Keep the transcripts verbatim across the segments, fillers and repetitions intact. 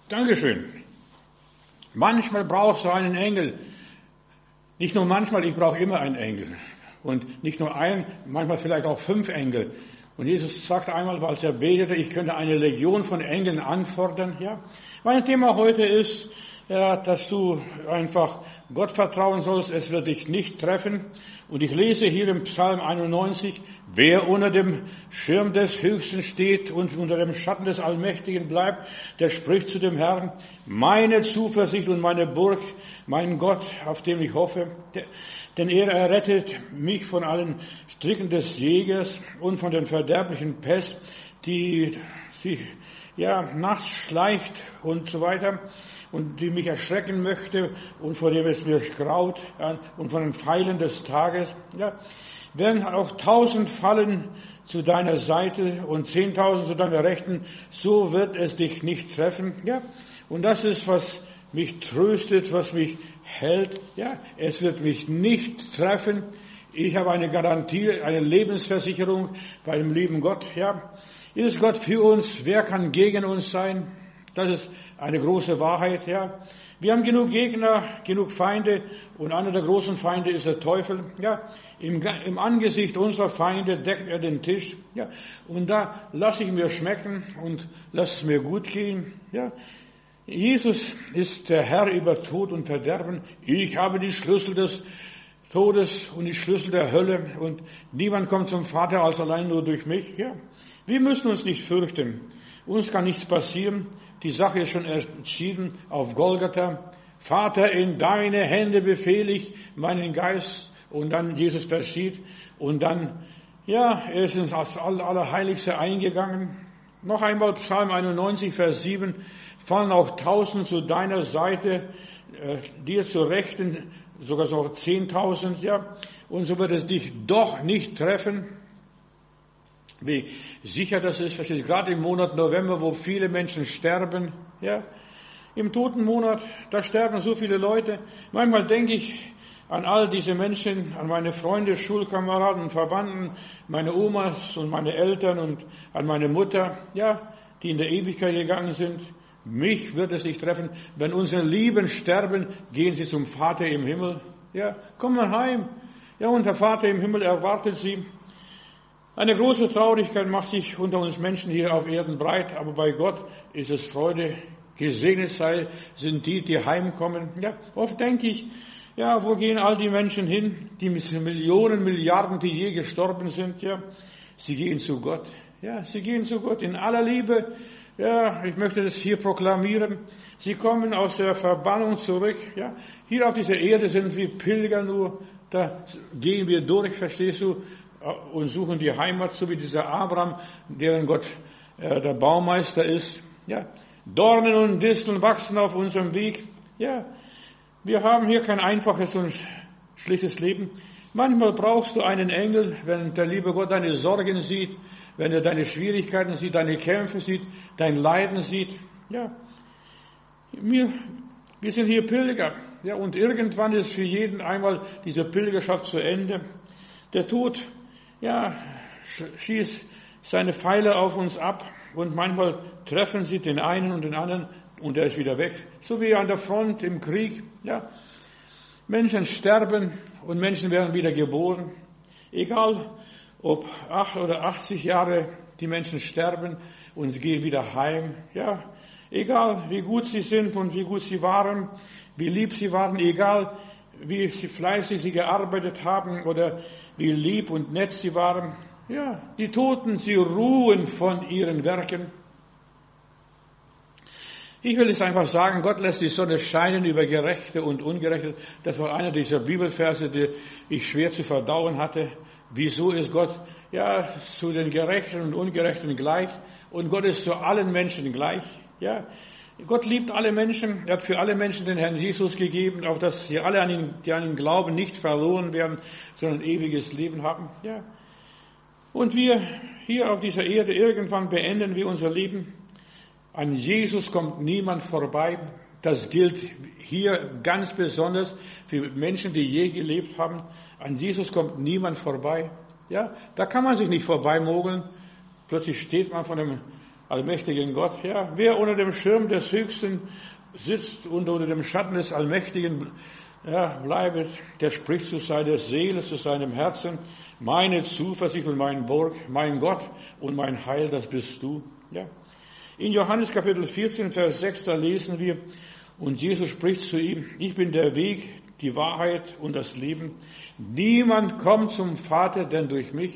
Dankeschön. Manchmal brauchst du einen Engel. Nicht nur manchmal, ich brauche immer einen Engel. Und nicht nur einen, manchmal vielleicht auch fünf Engel. Und Jesus sagte einmal, als er betete, ich könnte eine Legion von Engeln anfordern. Ja. Mein Thema heute ist, ja, dass du einfach Gott vertrauen sollst, es wird dich nicht treffen. Und ich lese hier im Psalm einundneunzig, wer unter dem Schirm des Höchsten steht und unter dem Schatten des Allmächtigen bleibt, der spricht zu dem Herrn, meine Zuversicht und meine Burg, mein Gott, auf dem ich hoffe. Denn er errettet mich von allen Stricken des Jägers und von den verderblichen Pest, die sich ja nachts schleicht und so weiter und die mich erschrecken möchte und vor dem es mir graut ja, und von den Pfeilen des Tages. Ja, werden auch tausend fallen zu deiner Seite und zehntausend zu deiner Rechten, so wird es dich nicht treffen. Ja, und das ist, was mich tröstet, was mich hält. Ja, es wird mich nicht treffen. Ich habe eine Garantie, eine Lebensversicherung bei dem lieben Gott. Ja, ist Gott für uns? Wer kann gegen uns sein? Das ist eine große Wahrheit. Ja, wir haben genug Gegner, genug Feinde und einer der großen Feinde ist der Teufel. Ja, im, im Angesicht unserer Feinde deckt er den Tisch. Ja, und da lasse ich mir schmecken und lasse es mir gut gehen. Ja. Jesus ist der Herr über Tod und Verderben. Ich habe die Schlüssel des Todes und die Schlüssel der Hölle und niemand kommt zum Vater als allein nur durch mich. Ja. Wir müssen uns nicht fürchten. Uns kann nichts passieren. Die Sache ist schon entschieden auf Golgatha. Vater, in deine Hände befehle ich meinen Geist. Und dann Jesus verschied. Und dann, ja, er ist ins Allerheiligste eingegangen. Noch einmal Psalm einundneunzig, Vers sieben. Fallen auch tausend zu deiner Seite, äh, dir zur Rechten, sogar noch zehntausend, ja. Und so wird es dich doch nicht treffen. Wie sicher das ist, versteht ihr, gerade im Monat November, wo viele Menschen sterben, ja. Im Totenmonat, da sterben so viele Leute. Manchmal denke ich an all diese Menschen, an meine Freunde, Schulkameraden, Verwandten, meine Omas und meine Eltern und an meine Mutter, ja, die in der Ewigkeit gegangen sind. Mich wird es nicht treffen. Wenn unsere Lieben sterben, gehen sie zum Vater im Himmel. Ja, kommen heim. Ja, und der Vater im Himmel erwartet sie. Eine große Traurigkeit macht sich unter uns Menschen hier auf Erden breit, aber bei Gott ist es Freude. Gesegnet sei, sind die, die heimkommen. Ja, oft denke ich, ja, wo gehen all die Menschen hin, die Millionen, Milliarden, die je gestorben sind, ja? Sie gehen zu Gott. Ja, sie gehen zu Gott in aller Liebe. Ja, ich möchte das hier proklamieren. Sie kommen aus der Verbannung zurück. Ja, hier auf dieser Erde sind wir Pilger nur. Da gehen wir durch, verstehst du, und suchen die Heimat, so wie dieser Abraham, deren Gott äh, der Baumeister ist. Ja, Dornen und Disteln wachsen auf unserem Weg. Ja, wir haben hier kein einfaches und schlichtes Leben. Manchmal brauchst du einen Engel, wenn der liebe Gott deine Sorgen sieht, wenn er deine Schwierigkeiten sieht, deine Kämpfe sieht, dein Leiden sieht. Ja, wir, wir sind hier Pilger. Ja, und irgendwann ist für jeden einmal diese Pilgerschaft zu Ende. Der Tod, ja, schießt seine Pfeile auf uns ab und manchmal treffen sie den einen und den anderen und er ist wieder weg. So wie an der Front im Krieg. Ja, Menschen sterben und Menschen werden wieder geboren. Egal, ob acht oder achtzig Jahre die Menschen sterben und sie gehen wieder heim. Ja, egal wie gut sie sind und wie gut sie waren, wie lieb sie waren, egal wie sie fleißig sie gearbeitet haben oder wie lieb und nett sie waren. Ja, die Toten, sie ruhen von ihren Werken. Ich will es einfach sagen, Gott lässt die Sonne scheinen über Gerechte und Ungerechte. Das war einer dieser Bibelverse, die ich schwer zu verdauen hatte. Wieso ist Gott ja zu den Gerechten und Ungerechten gleich? Und Gott ist zu allen Menschen gleich. Ja, Gott liebt alle Menschen. Er hat für alle Menschen den Herrn Jesus gegeben, auf dass sie alle an ihn, die an ihn glauben, nicht verloren werden, sondern ein ewiges Leben haben. Ja. Und wir hier auf dieser Erde irgendwann beenden wir unser Leben. An Jesus kommt niemand vorbei. Das gilt hier ganz besonders für Menschen, die je gelebt haben. An Jesus kommt niemand vorbei. Ja, da kann man sich nicht vorbeimogeln. Plötzlich steht man von einem allmächtigen Gott. Ja, wer unter dem Schirm des Höchsten sitzt und unter dem Schatten des Allmächtigen ja, bleibet, der spricht zu seiner Seele, zu seinem Herzen, meine Zuversicht und mein Burg, mein Gott und mein Heil, das bist du. Ja. In Johannes Kapitel vierzehn, Vers sechs, da lesen wir, und Jesus spricht zu ihm, ich bin der Weg, die Wahrheit und das Leben. Niemand kommt zum Vater, denn durch mich.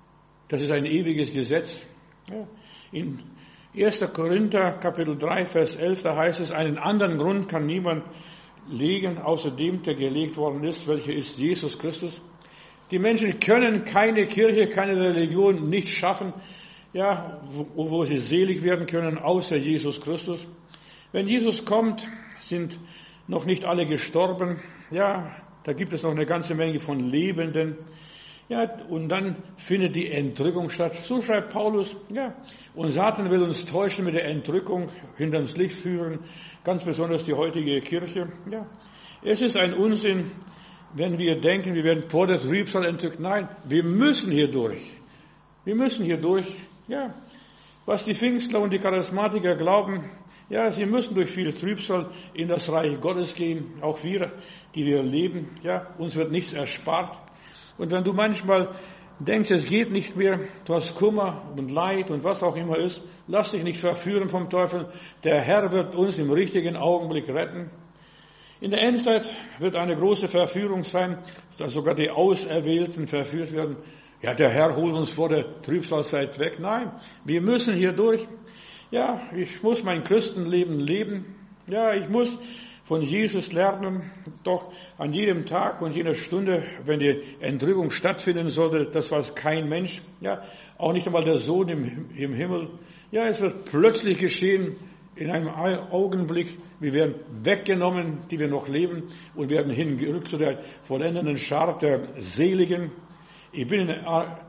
Das ist ein ewiges Gesetz. Ja. In erster Korinther Kapitel drei, Vers elf, da heißt es, einen anderen Grund kann niemand legen, außer dem, der gelegt worden ist, welcher ist Jesus Christus. Die Menschen können keine Kirche, keine Religion nicht schaffen, ja, wo, wo sie selig werden können, außer Jesus Christus. Wenn Jesus kommt, sind noch nicht alle gestorben. Ja, da gibt es noch eine ganze Menge von Lebenden. Ja, und dann findet die Entrückung statt. So schreibt Paulus, ja. Und Satan will uns täuschen mit der Entrückung, hinterms Licht führen, ganz besonders die heutige Kirche. Ja. Es ist ein Unsinn, wenn wir denken, wir werden vor der Trübsal entrückt. Nein, wir müssen hier durch. Wir müssen hier durch. Ja. Was die Pfingstler und die Charismatiker glauben, ja, sie müssen durch viel Trübsal in das Reich Gottes gehen. Auch wir, die wir leben, ja, uns wird nichts erspart. Und wenn du manchmal denkst, es geht nicht mehr, du hast Kummer und Leid und was auch immer ist, lass dich nicht verführen vom Teufel. Der Herr wird uns im richtigen Augenblick retten. In der Endzeit wird eine große Verführung sein, dass sogar die Auserwählten verführt werden. Ja, der Herr holt uns vor der Trübsalzeit weg. Nein, wir müssen hier durch. Ja, ich muss mein Christenleben leben. Ja, ich muss von Jesus lernen, doch an jedem Tag und jeder Stunde, wenn die Entrückung stattfinden sollte, das weiß kein Mensch, ja, auch nicht einmal der Sohn im, im Himmel. Ja, es wird plötzlich geschehen, in einem Augenblick, wir werden weggenommen, die wir noch leben, und werden hingerückt zu der vollendenden Schar der Seligen. Ich bin in,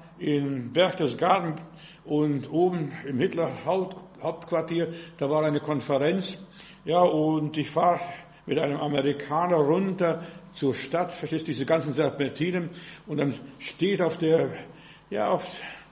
in Berchtesgaden und oben im Hitler-Hauptquartier, da war eine Konferenz, ja, und ich fahre mit einem Amerikaner runter zur Stadt, verstehst du, diese ganzen Serpentinen, und dann steht auf der, ja, auf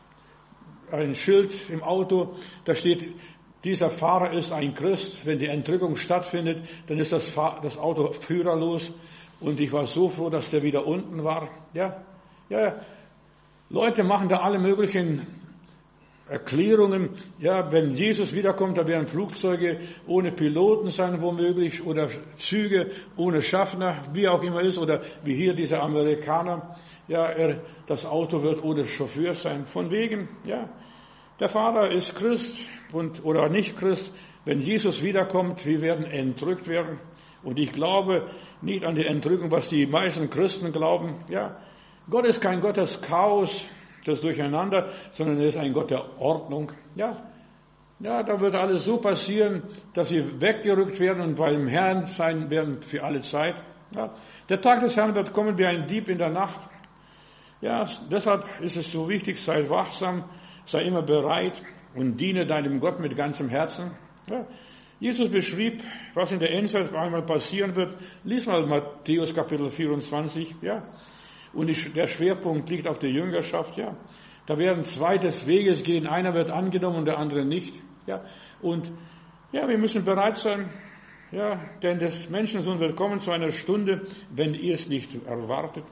ein Schild im Auto, da steht, dieser Fahrer ist ein Christ. Wenn die Entrückung stattfindet, dann ist das, Fahr- das Auto führerlos. Und ich war so froh, dass der wieder unten war. Ja, ja, Leute machen da alle möglichen Erklärungen. Ja, wenn Jesus wiederkommt, da werden Flugzeuge ohne Piloten sein, womöglich, oder Züge ohne Schaffner, wie auch immer ist, oder wie hier dieser Amerikaner. Ja, er, das Auto wird ohne Chauffeur sein. Von wegen, ja. Der Fahrer ist Christ und, oder nicht Christ. Wenn Jesus wiederkommt, wir werden entrückt werden. Und ich glaube nicht an die Entrückung, was die meisten Christen glauben. Ja, Gott ist kein Gott des Chaos, des Durcheinander, sondern er ist ein Gott der Ordnung. Ja, ja, da wird alles so passieren, dass sie weggerückt werden und beim Herrn sein werden für alle Zeit. Ja, der Tag des Herrn wird kommen wie ein Dieb in der Nacht. Ja, deshalb ist es so wichtig, sei wachsam, sei immer bereit und diene deinem Gott mit ganzem Herzen. Ja. Jesus beschrieb, was in der Endzeit einmal passieren wird. Lies mal Matthäus Kapitel vierundzwanzig. Ja. Und die, der Schwerpunkt liegt auf der Jüngerschaft. Ja. Da werden zwei des Weges gehen. Einer wird angenommen und der andere nicht. Ja. Und ja, wir müssen bereit sein. Ja, denn des Menschensohn wird kommen zu einer Stunde, wenn ihr es nicht erwartet.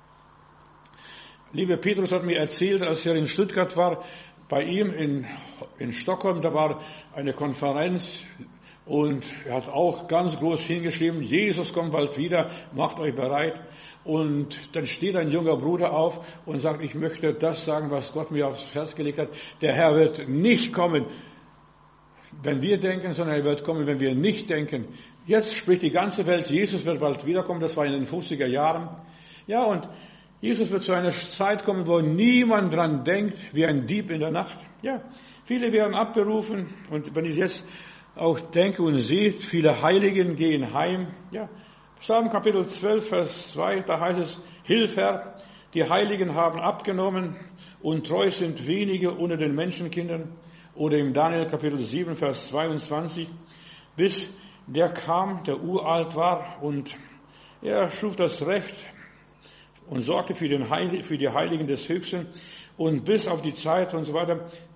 Lieber Petrus hat mir erzählt, als er in Stuttgart war, bei ihm in, in Stockholm, da war eine Konferenz und er hat auch ganz groß hingeschrieben, Jesus kommt bald wieder, macht euch bereit. Und dann steht ein junger Bruder auf und sagt, ich möchte das sagen, was Gott mir aufs Herz gelegt hat. Der Herr wird nicht kommen, wenn wir denken, sondern er wird kommen, wenn wir nicht denken. Jetzt spricht die ganze Welt, Jesus wird bald wiederkommen, das war in den fünfziger Jahren. Ja, und Jesus wird zu einer Zeit kommen, wo niemand dran denkt, wie ein Dieb in der Nacht. Ja, viele werden abberufen. Und wenn ich jetzt auch denke und sehe, viele Heiligen gehen heim. Ja, Psalm Kapitel zwölf, Vers zwei, da heißt es, Hilf Herr, die Heiligen haben abgenommen und treu sind wenige unter den Menschenkindern. Oder im Daniel Kapitel sieben, Vers zweiundzwanzig, bis der kam, der uralt war und er schuf das Recht und sorgte für, den Heil, für die Heiligen des Höchsten und bis auf die Zeit und so weiter.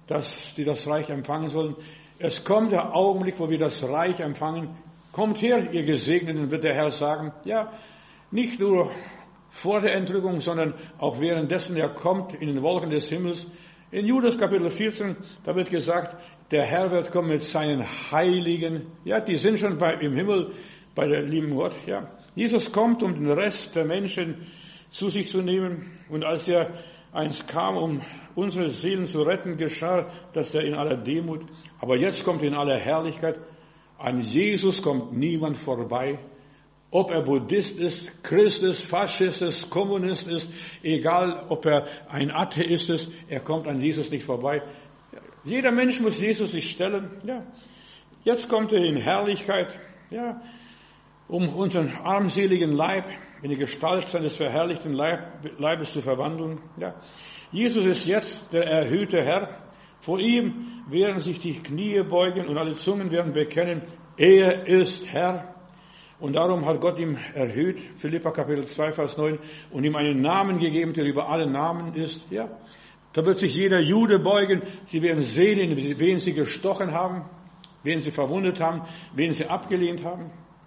dass die das Reich empfangen sollen. Es kommt der Augenblick, wo wir das Reich empfangen. Kommt her, ihr Gesegneten, wird der Herr sagen. Ja, nicht nur vor der Entrückung, sondern auch währenddessen er kommt in den Wolken des Himmels. In Judas Kapitel vierzehn, da wird gesagt, der Herr wird kommen mit seinen Heiligen. Ja, die sind schon bei, im Himmel bei der lieben Gott. Ja, Jesus kommt, um den Rest der Menschen zu sich zu nehmen. Und als er einst kam, um unsere Seelen zu retten, geschah das er in aller Demut. Aber jetzt kommt er in aller Herrlichkeit. An Jesus kommt niemand vorbei. Ob er Buddhist ist, Christ ist, Faschist ist, Kommunist ist, egal ob er ein Atheist ist, er kommt an Jesus nicht vorbei. Jeder Mensch muss Jesus sich stellen. Ja. Jetzt kommt er in Herrlichkeit, ja, um unseren armseligen Leib in die Gestalt seines verherrlichten Leib, Leibes zu verwandeln. Ja. Jesus ist jetzt der erhöhte Herr. Vor ihm werden sich die Knie beugen und alle Zungen werden bekennen, er ist Herr. Und darum hat Gott ihm erhöht, Philipper Kapitel zwei, Vers neun, und ihm einen Namen gegeben, der über alle Namen ist. Ja, da wird sich jeder Jude beugen. Sie werden sehen, wen sie gestochen haben, wen sie verwundet haben, wen sie abgelehnt haben.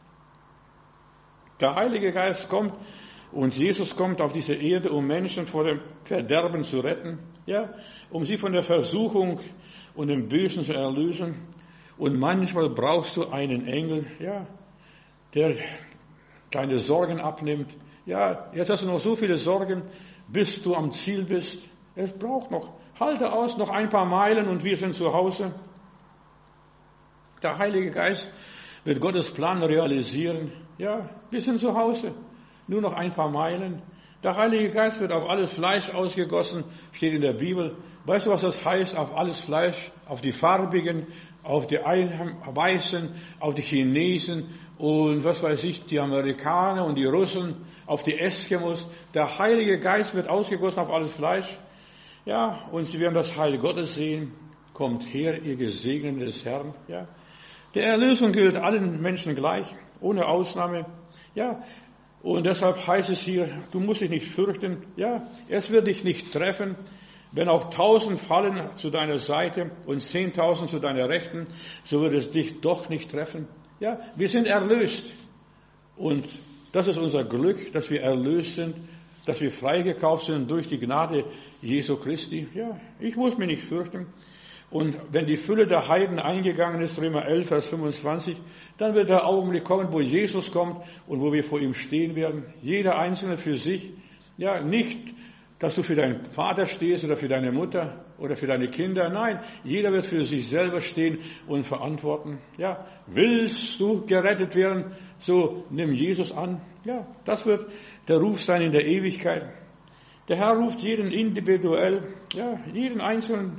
Der Heilige Geist kommt und Jesus kommt auf diese Erde, um Menschen vor dem Verderben zu retten, ja, um sie von der Versuchung und dem Bösen zu erlösen. Und manchmal brauchst du einen Engel, ja, der deine Sorgen abnimmt. Ja, jetzt hast du noch so viele Sorgen, bis du am Ziel bist. Es braucht noch, halte aus, noch ein paar Meilen und wir sind zu Hause. Der Heilige Geist wird Gottes Plan realisieren. Ja, wir sind zu Hause. Nur noch ein paar Meilen. Der Heilige Geist wird auf alles Fleisch ausgegossen, steht in der Bibel. Weißt du, was das heißt, auf alles Fleisch? Auf die Farbigen, auf die Weißen, auf die Chinesen und was weiß ich, die Amerikaner und die Russen, auf die Eskimos. Der Heilige Geist wird ausgegossen auf alles Fleisch. Ja, und sie werden das Heil Gottes sehen. Kommt her, ihr Gesegneten des Herrn. Ja, der Erlösung gilt allen Menschen gleich, ohne Ausnahme. Ja, und deshalb heißt es hier, du musst dich nicht fürchten. Ja, es wird dich nicht treffen. Wenn auch tausend fallen zu deiner Seite und zehntausend zu deiner Rechten, so wird es dich doch nicht treffen. Ja, wir sind erlöst. Und das ist unser Glück, dass wir erlöst sind, dass wir freigekauft sind durch die Gnade Jesu Christi. Ja, ich muss mich nicht fürchten. Und wenn die Fülle der Heiden eingegangen ist, Römer elf, Vers fünfundzwanzig, dann wird der Augenblick kommen, wo Jesus kommt und wo wir vor ihm stehen werden. Jeder Einzelne für sich. Ja, nicht, dass du für deinen Vater stehst oder für deine Mutter oder für deine Kinder. Nein, jeder wird für sich selber stehen und verantworten. Ja, willst du gerettet werden, so nimm Jesus an. Ja, das wird der Ruf sein in der Ewigkeit. Der Herr ruft jeden individuell, ja, jeden Einzelnen.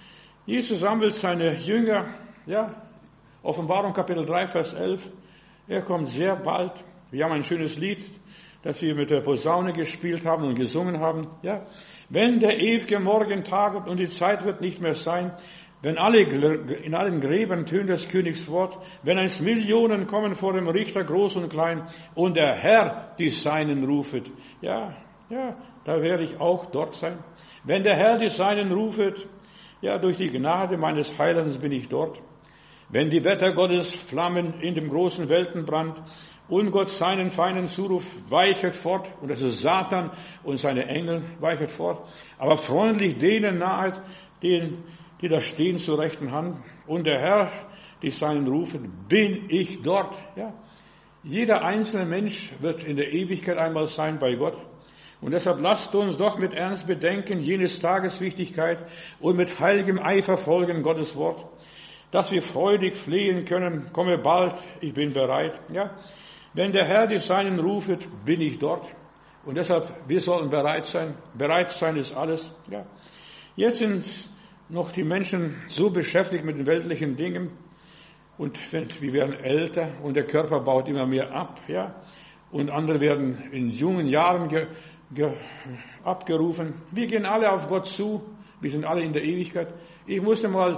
Jesus sammelt seine Jünger, ja, Offenbarung Kapitel drei, Vers elf. Er kommt sehr bald. Wir haben ein schönes Lied, das wir mit der Posaune gespielt haben und gesungen haben. Ja, wenn der ewige Morgen taget und die Zeit wird nicht mehr sein, wenn alle, in allen Gräbern tönt des Königs Wort, wenn einst Millionen kommen vor dem Richter, groß und klein, und der Herr die Seinen rufet. Ja, ja, da werde ich auch dort sein. Wenn der Herr die Seinen rufet, ja, durch die Gnade meines Heilands bin ich dort. Wenn die Wetter Gottes flammen in dem großen Weltenbrand und Gott seinen Feinden zuruft, weichet fort, und das ist Satan und seine Engel, weichet fort, aber freundlich denen nahet, denen, die da stehen zur rechten Hand, und der Herr, die seinen rufen, bin ich dort. Ja, jeder einzelne Mensch wird in der Ewigkeit einmal sein bei Gott. Und deshalb lasst uns doch mit Ernst bedenken, jenes Tages Wichtigkeit und mit heiligem Eifer folgen Gottes Wort, dass wir freudig flehen können, komme bald, ich bin bereit. Ja, wenn der Herr die Seinen rufet, bin ich dort. Und deshalb, wir sollen bereit sein. Bereit sein ist alles. Ja. Jetzt sind noch die Menschen so beschäftigt mit den weltlichen Dingen und wir werden älter und der Körper baut immer mehr ab. Ja. Und andere werden in jungen Jahren ge Ge abgerufen. Wir gehen alle auf Gott zu. Wir sind alle in der Ewigkeit. Ich musste mal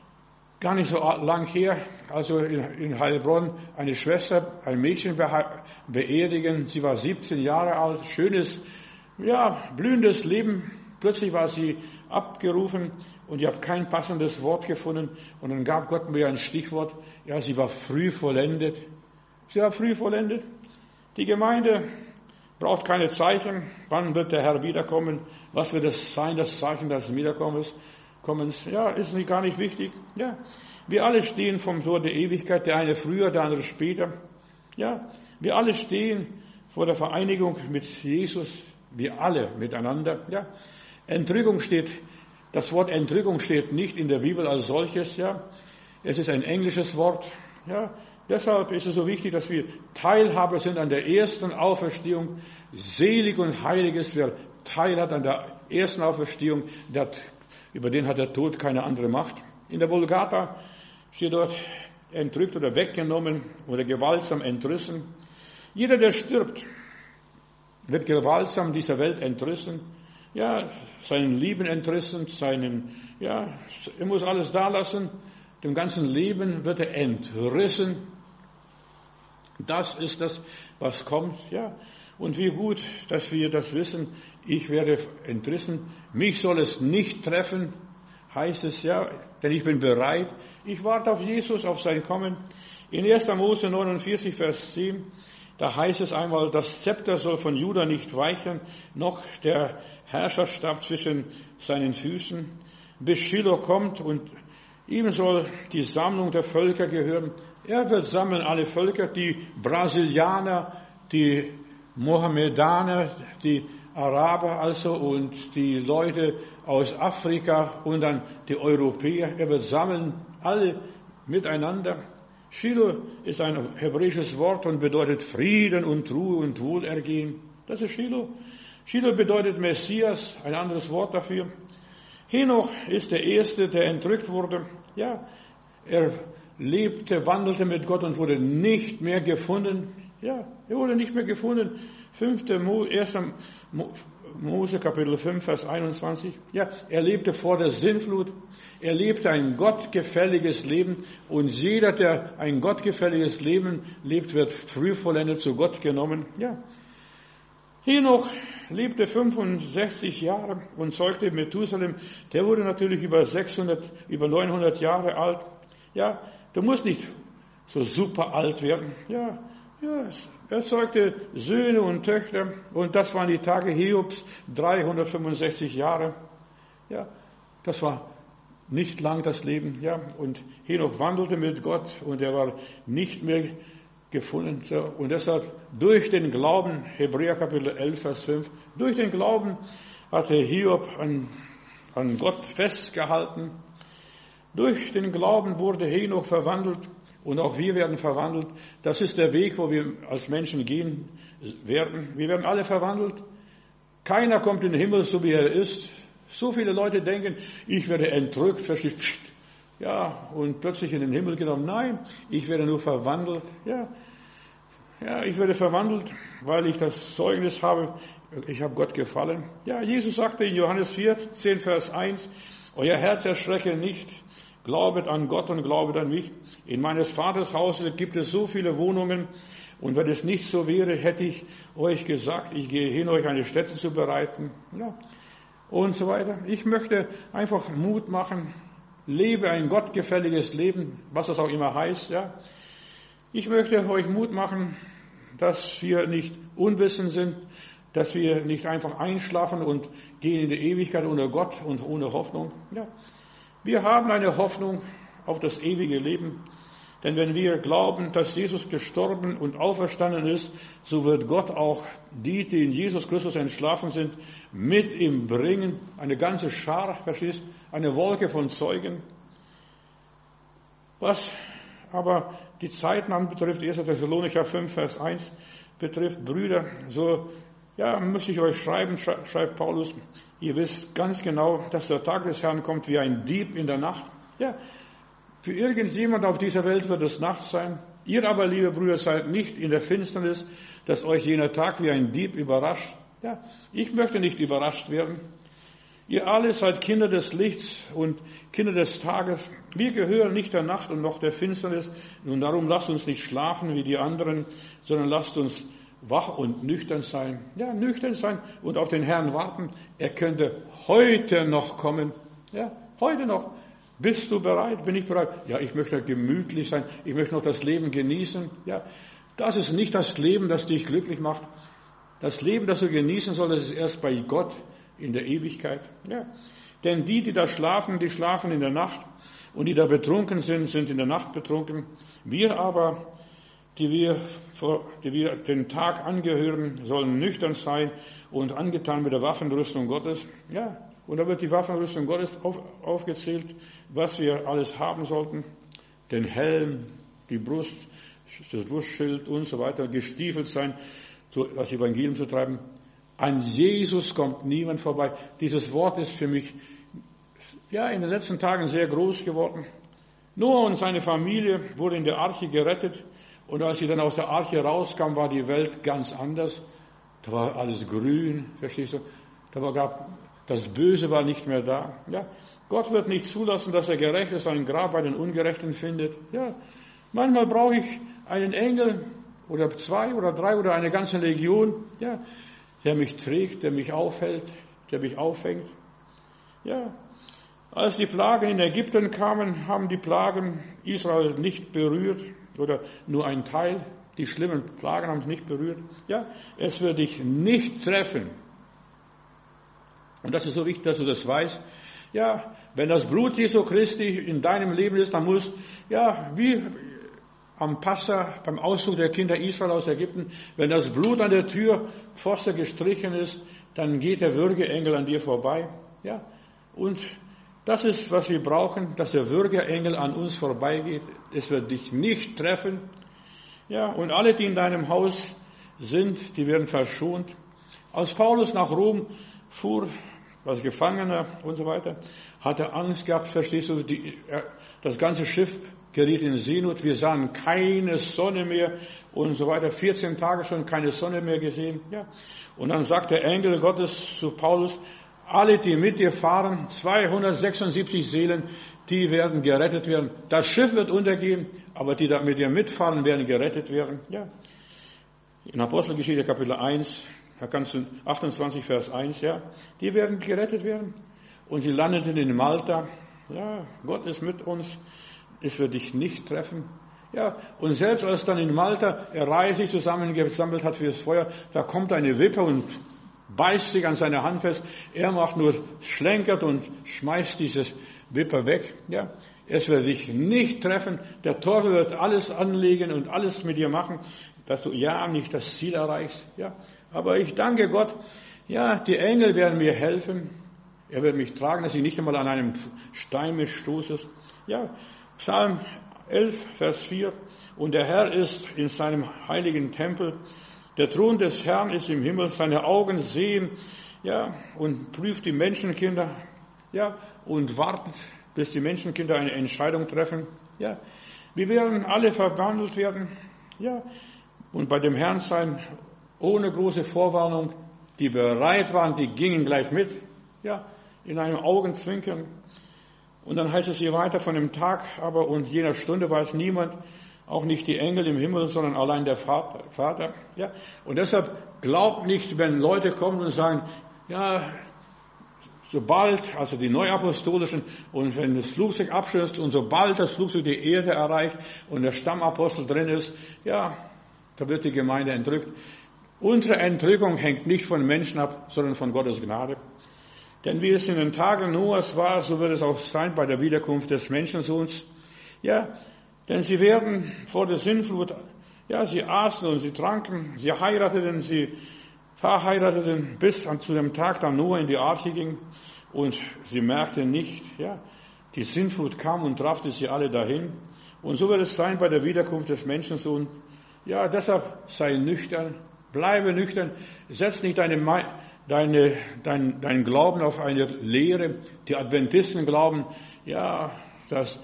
gar nicht so lang her, also in, in Heilbronn, eine Schwester, ein Mädchen beerdigen. Sie war siebzehn Jahre alt, schönes, ja, blühendes Leben. Plötzlich war sie abgerufen und ich habe kein passendes Wort gefunden. Und dann gab Gott mir ein Stichwort. Ja, sie war früh vollendet. Sie war früh vollendet. Die Gemeinde braucht keine Zeichen. Wann wird der Herr wiederkommen? Was wird es sein, das Zeichen des Wiederkommens? Ja, ist nicht, gar nicht wichtig. Ja, wir alle stehen vom Tor der Ewigkeit, der eine früher, der andere später. Ja, wir alle stehen vor der Vereinigung mit Jesus, wir alle miteinander. Ja, Entrückung steht, das Wort Entrückung steht nicht in der Bibel als solches. Ja, es ist ein englisches Wort. Ja, deshalb ist es so wichtig, dass wir Teilhaber sind an der ersten Auferstehung. Selig und heilig ist, wer Teil hat an der ersten Auferstehung, der, über den hat der Tod keine andere Macht. In der Vulgata steht dort entrückt oder weggenommen oder gewaltsam entrissen. Jeder, der stirbt, wird gewaltsam dieser Welt entrissen. Ja, seinen Lieben entrissen, seinen, ja, er muss alles da lassen. Dem ganzen Leben wird er entrissen. Das ist das, was kommt, ja. Und wie gut, dass wir das wissen. Ich werde entrissen. Mich soll es nicht treffen, heißt es ja, denn ich bin bereit. Ich warte auf Jesus, auf sein Kommen. In erster Mose neunundvierzig, Vers zehn, da heißt es einmal, das Zepter soll von Juda nicht weichen, noch der Herrscherstab zwischen seinen Füßen, bis Shiloh kommt und ihm soll die Sammlung der Völker gehören. Er wird sammeln alle Völker, die Brasilianer, die Mohammedaner, die Araber also und die Leute aus Afrika und dann die Europäer. Er wird sammeln alle miteinander. Shiloh ist ein hebräisches Wort und bedeutet Frieden und Ruhe und Wohlergehen. Das ist Shiloh. Shiloh bedeutet Messias, ein anderes Wort dafür. Henoch ist der Erste, der entrückt wurde. Ja, er lebte, wandelte mit Gott und wurde nicht mehr gefunden. Ja, er wurde nicht mehr gefunden. Fünfte Mo, erster Mose, Kapitel fünf, Vers einundzwanzig. Ja, er lebte vor der Sintflut. Er lebte ein gottgefälliges Leben. Und jeder, der ein gottgefälliges Leben lebt, wird früh vollendet zu Gott genommen. Ja. Henoch lebte fünfundsechzig Jahre und zeugte Methusalem. Der wurde natürlich über sechshundert, über neunhundert Jahre alt. Ja, du musst nicht so super alt werden. Ja, ja, er zeugte Söhne und Töchter und das waren die Tage Hiobs, dreihundertfünfundsechzig Jahre. Ja, das war nicht lang das Leben. Ja, und Henoch wandelte mit Gott und er war nicht mehr gefunden. Und deshalb durch den Glauben, Hebräer Kapitel elf, Vers fünf, durch den Glauben hatte Hiob an, an Gott festgehalten. Durch den Glauben wurde Henoch verwandelt und auch wir werden verwandelt. Das ist der Weg, wo wir als Menschen gehen werden. Wir werden alle verwandelt. Keiner kommt in den Himmel, so wie er ist. So viele Leute denken, ich werde entrückt, verschickt, ja, und plötzlich in den Himmel genommen. Nein, ich werde nur verwandelt. Ja, ja, ich werde verwandelt, weil ich das Zeugnis habe, ich habe Gott gefallen. Ja, Jesus sagte in Johannes vierzehn, Vers eins, euer Herz erschrecke nicht, glaubet an Gott und glaubet an mich. In meines Vaters Hause gibt es so viele Wohnungen, und wenn es nicht so wäre, hätte ich euch gesagt, ich gehe hin, euch eine Stätte zu bereiten. Ja, und so weiter. Ich möchte einfach Mut machen, lebe ein gottgefälliges Leben, was das auch immer heißt. Ja, ich möchte euch Mut machen, dass wir nicht unwissend sind, dass wir nicht einfach einschlafen und gehen in die Ewigkeit ohne Gott und ohne Hoffnung. Ja, wir haben eine Hoffnung auf das ewige Leben. Denn wenn wir glauben, dass Jesus gestorben und auferstanden ist, so wird Gott auch die, die in Jesus Christus entschlafen sind, mit ihm bringen. Eine ganze Schar, verstehst, eine Wolke von Zeugen. Was aber die Zeiten anbetrifft, erster Thessalonicher fünf, Vers eins betrifft, Brüder, so, ja, müsste ich euch schreiben, schreibt Paulus, ihr wisst ganz genau, dass der Tag des Herrn kommt wie ein Dieb in der Nacht. Ja, für irgendjemand auf dieser Welt wird es Nacht sein. Ihr aber, liebe Brüder, seid nicht in der Finsternis, dass euch jener Tag wie ein Dieb überrascht. Ja, ich möchte nicht überrascht werden. Ihr alle seid Kinder des Lichts und Kinder des Tages. Wir gehören nicht der Nacht und noch der Finsternis. Und darum lasst uns nicht schlafen wie die anderen, sondern lasst uns wach und nüchtern sein. Ja, nüchtern sein und auf den Herrn warten. Er könnte heute noch kommen. Ja, heute noch. Bist du bereit? Bin ich bereit? Ja, ich möchte gemütlich sein. Ich möchte noch das Leben genießen. Ja, das ist nicht das Leben, das dich glücklich macht. Das Leben, das du genießen solltest, ist erst bei Gott in der Ewigkeit. Ja. Denn die, die da schlafen, die schlafen in der Nacht. Und die da betrunken sind, sind in der Nacht betrunken. Wir aber, die wir, vor, die wir den Tag angehören, sollen nüchtern sein und angetan mit der Waffenrüstung Gottes. Ja, und da wird die Waffenrüstung Gottes auf, aufgezählt, was wir alles haben sollten. Den Helm, die Brust, das Brustschild und so weiter, gestiefelt sein, so das Evangelium zu treiben. An Jesus kommt niemand vorbei. Dieses Wort ist für mich ja in den letzten Tagen sehr groß geworden. Noah und seine Familie wurden in der Arche gerettet. Und als sie dann aus der Arche rauskamen, war die Welt ganz anders. Da war alles grün, verstehst du? Da war gar, das Böse war nicht mehr da. Ja, Gott wird nicht zulassen, dass der Gerechte sein Grab bei den Ungerechten findet. Ja, manchmal brauche ich einen Engel oder zwei oder drei oder eine ganze Legion, ja, der mich trägt, der mich aufhält, der mich auffängt. Ja, als die Plagen in Ägypten kamen, haben die Plagen Israel nicht berührt oder nur ein Teil. Die schlimmen Plagen haben es nicht berührt. Ja, es wird dich nicht treffen. Und das ist so wichtig, dass du das weißt. Ja, wenn das Blut Jesu Christi in deinem Leben ist, dann muss, ja, wie am Passa, beim Auszug der Kinder Israel aus Ägypten, wenn das Blut an der Türpfoste gestrichen ist, dann geht der Würgeengel an dir vorbei. Ja, und das ist, was wir brauchen, dass der Würgeengel an uns vorbeigeht. Es wird dich nicht treffen. Ja, und alle, die in deinem Haus sind, die werden verschont. Als Paulus nach Rom fuhr, als Gefangener und so weiter, hat er Angst gehabt, verstehst du, die, das ganze Schiff geriet in Seenot, wir sahen keine Sonne mehr und so weiter, vierzehn Tage schon keine Sonne mehr gesehen. Ja. Und dann sagt der Engel Gottes zu Paulus, alle, die mit dir fahren, zweihundertsechsundsiebzig Seelen, die werden gerettet werden. Das Schiff wird untergehen, aber die da mit dir mitfahren, werden gerettet werden. Ja. In Apostelgeschichte Kapitel eins, da kannst du achtundzwanzig Vers eins, ja, die werden gerettet werden. Und sie landeten in Malta. Ja, Gott ist mit uns. Es wird dich nicht treffen. Ja, und selbst als dann in Malta er Reihe sich zusammengesammelt hat fürs Feuer, da kommt eine Wippe und beißt sich an seine Hand fest. Er macht nur, schlenkert und schmeißt dieses Wipper weg. Ja, es wird dich nicht treffen. Der Teufel wird alles anlegen und alles mit dir machen, dass du ja nicht das Ziel erreichst. Ja, aber ich danke Gott. Ja, die Engel werden mir helfen. Er wird mich tragen, dass ich nicht einmal an einem Stein mich stoße. Ja, Psalm elf, Vers vier. Und der Herr ist in seinem heiligen Tempel. Der Thron des Herrn ist im Himmel. Seine Augen sehen, ja, und prüft die Menschenkinder, ja, und wartet, bis die Menschenkinder eine Entscheidung treffen. Ja, wir werden alle verwandelt werden. Ja, und bei dem Herrn sein, ohne große Vorwarnung. Die bereit waren, die gingen gleich mit. Ja, in einem Augenzwinkern. Und dann heißt es hier weiter, von dem Tag aber und jener Stunde weiß niemand, auch nicht die Engel im Himmel, sondern allein der Vater. Ja, und deshalb glaubt nicht, wenn Leute kommen und sagen, ja, sobald, also die Neuapostolischen, und wenn das Flugzeug abstürzt und sobald das Flugzeug die Erde erreicht und der Stammapostel drin ist, ja, da wird die Gemeinde entrückt. Unsere Entrückung hängt nicht von Menschen ab, sondern von Gottes Gnade. Denn wie es in den Tagen Noahs war, so wird es auch sein bei der Wiederkunft des Menschensohns. Ja, denn sie werden vor der Sintflut, ja, sie aßen und sie tranken, sie heirateten, sie verheirateten, bis an zu dem Tag, da Noah in die Arche ging. Und sie merkten nicht, ja, die Sintflut kam und traffte sie alle dahin. Und so wird es sein bei der Wiederkunft des Menschensohns. Ja, deshalb sei nüchtern, bleibe nüchtern, setz nicht deine Deine, dein, dein Glauben auf eine Lehre. Die Adventisten glauben, ja, dass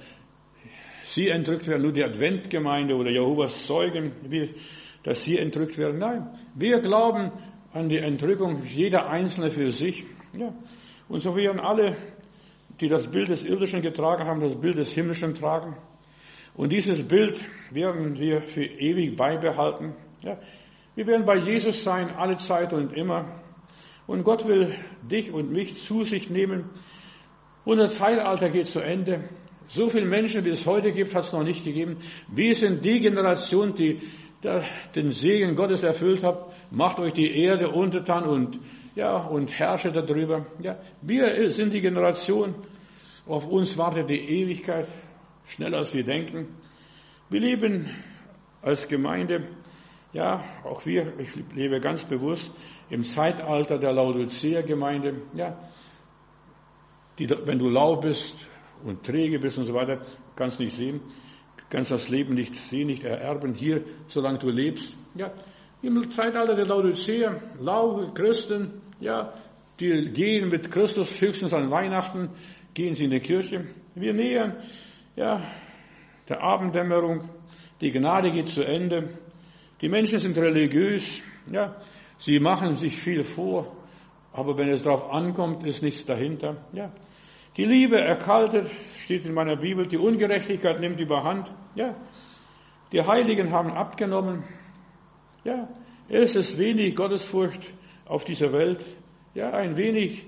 sie entrückt werden, nur die Adventgemeinde oder Jehovas Zeugen, dass sie entrückt werden. Nein, wir glauben an die Entrückung, jeder Einzelne für sich. Ja. Und so werden alle, die das Bild des Irdischen getragen haben, das Bild des Himmlischen tragen. Und dieses Bild werden wir für ewig beibehalten. Ja. Wir werden bei Jesus sein, alle Zeit und immer. Und Gott will dich und mich zu sich nehmen. Unser Zeitalter geht zu Ende. So viele Menschen, wie es heute gibt, hat es noch nicht gegeben. Wir sind die Generation, die den Segen Gottes erfüllt hat. Macht euch die Erde untertan und, ja, und herrscht darüber. Ja, wir sind die Generation. Auf uns wartet die Ewigkeit, schneller als wir denken. Wir leben als Gemeinde, ja, auch wir, ich lebe ganz bewusst im Zeitalter der Laodicea-Gemeinde. Ja, die, wenn du lau bist und träge bist und so weiter, kannst nicht sehen, kannst das Leben nicht sehen, nicht ererben, hier, solange du lebst. Ja, im Zeitalter der Laodicea, lau Christen, ja, die gehen mit Christus höchstens an Weihnachten, gehen sie in die Kirche. Wir nähern, ja, der Abenddämmerung, die Gnade geht zu Ende. Die Menschen sind religiös, ja, sie machen sich viel vor, aber wenn es darauf ankommt, ist nichts dahinter, ja. Die Liebe erkaltet, steht in meiner Bibel, die Ungerechtigkeit nimmt überhand, ja. Die Heiligen haben abgenommen, ja. Es ist wenig Gottesfurcht auf dieser Welt, ja, ein wenig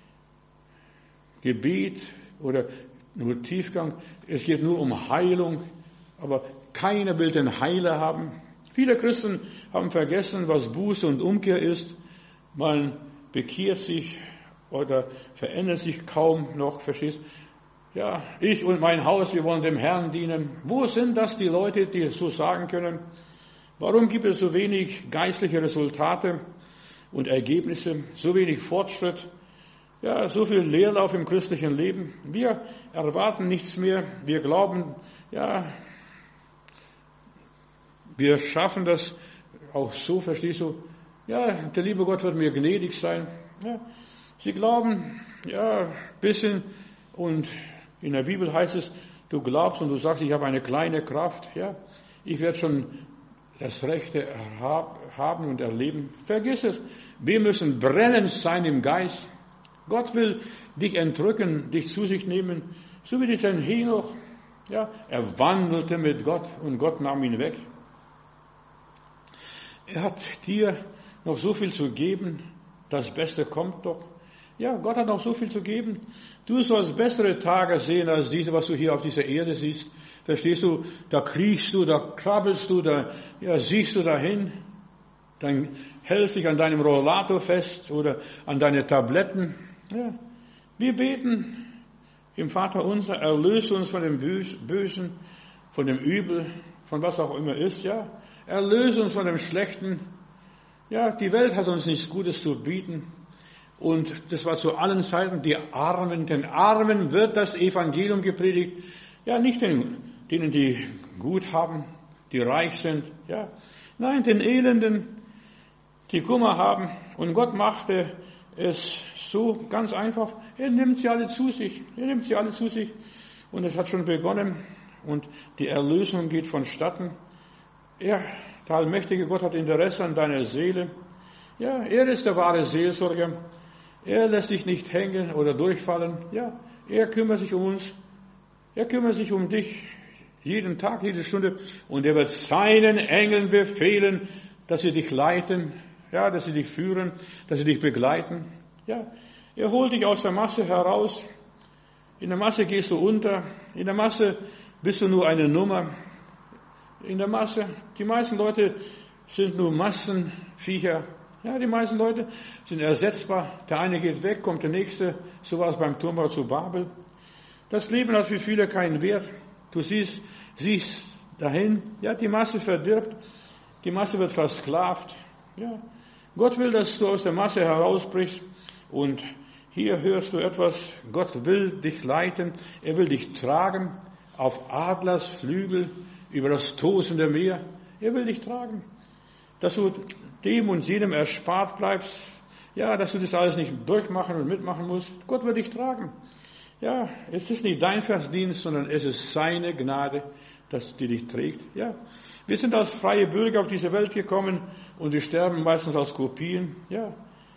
Gebet oder nur Tiefgang. Es geht nur um Heilung, aber keiner will den Heiler haben. Viele Christen haben vergessen, was Buße und Umkehr ist. Man bekehrt sich oder verändert sich kaum noch, verstehst? Ja, ich und mein Haus, wir wollen dem Herrn dienen. Wo sind das die Leute, die es so sagen können? Warum gibt es so wenig geistliche Resultate und Ergebnisse, so wenig Fortschritt? Ja, so viel Leerlauf im christlichen Leben. Wir erwarten nichts mehr. Wir glauben, ja, wir schaffen das auch so, verstehst du? Ja, der liebe Gott wird mir gnädig sein. Ja, sie glauben, ja, bisschen, und in der Bibel heißt es, du glaubst und du sagst, ich habe eine kleine Kraft, ja, ich werde schon das Rechte haben und erleben. Vergiss es. Wir müssen brennend sein im Geist. Gott will dich entrücken, dich zu sich nehmen, so wie dieser Henoch. Ja, er wandelte mit Gott und Gott nahm ihn weg. Er hat dir noch so viel zu geben, das Beste kommt doch. Ja, Gott hat noch so viel zu geben. Du sollst bessere Tage sehen als diese, was du hier auf dieser Erde siehst. Verstehst du, da kriechst du, da krabbelst du, da ja, siehst du dahin, dann hältst dich an deinem Rollator fest oder an deine Tabletten. Ja, wir beten im Vater unser, erlöse uns von dem Bösen, von dem Übel, von was auch immer ist, ja. Erlöse uns von dem Schlechten. Ja, die Welt hat uns nichts Gutes zu bieten. Und das war zu allen Zeiten die Armen. Den Armen wird das Evangelium gepredigt. Ja, nicht den, denen, die gut haben, die reich sind. Ja, nein, den Elenden, die Kummer haben. Und Gott machte es so ganz einfach. Er nimmt sie alle zu sich. Er nimmt sie alle zu sich. Und es hat schon begonnen. Und die Erlösung geht vonstatten. Er, der allmächtige Gott, hat Interesse an deiner Seele. Ja, er ist der wahre Seelsorger. Er lässt dich nicht hängen oder durchfallen. Ja, er kümmert sich um uns. Er kümmert sich um dich jeden Tag, jede Stunde. Und er wird seinen Engeln befehlen, dass sie dich leiten, ja, dass sie dich führen, dass sie dich begleiten. Ja, er holt dich aus der Masse heraus. In der Masse gehst du unter. In der Masse bist du nur eine Nummer. In der Masse, die meisten Leute sind nur Massenviecher. Ja, die meisten Leute sind ersetzbar. Der eine geht weg, kommt der nächste. So war es beim Turmbau zu Babel. Das Leben hat für viele keinen Wert. Du siehst, siehst dahin. Ja, die Masse verdirbt. Die Masse wird versklavt. Ja, Gott will, dass du aus der Masse herausbrichst. Und hier hörst du etwas. Gott will dich leiten. Er will dich tragen auf Adlers Flügel über das tosende Meer. Er will dich tragen, dass du dem und jenem erspart bleibst. Ja, dass du das alles nicht durchmachen und mitmachen musst. Gott wird dich tragen. Ja, es ist nicht dein Verdienst, sondern es ist seine Gnade, dass die dich trägt. Ja, wir sind als freie Bürger auf diese Welt gekommen und wir sterben meistens als Kopien. Ja,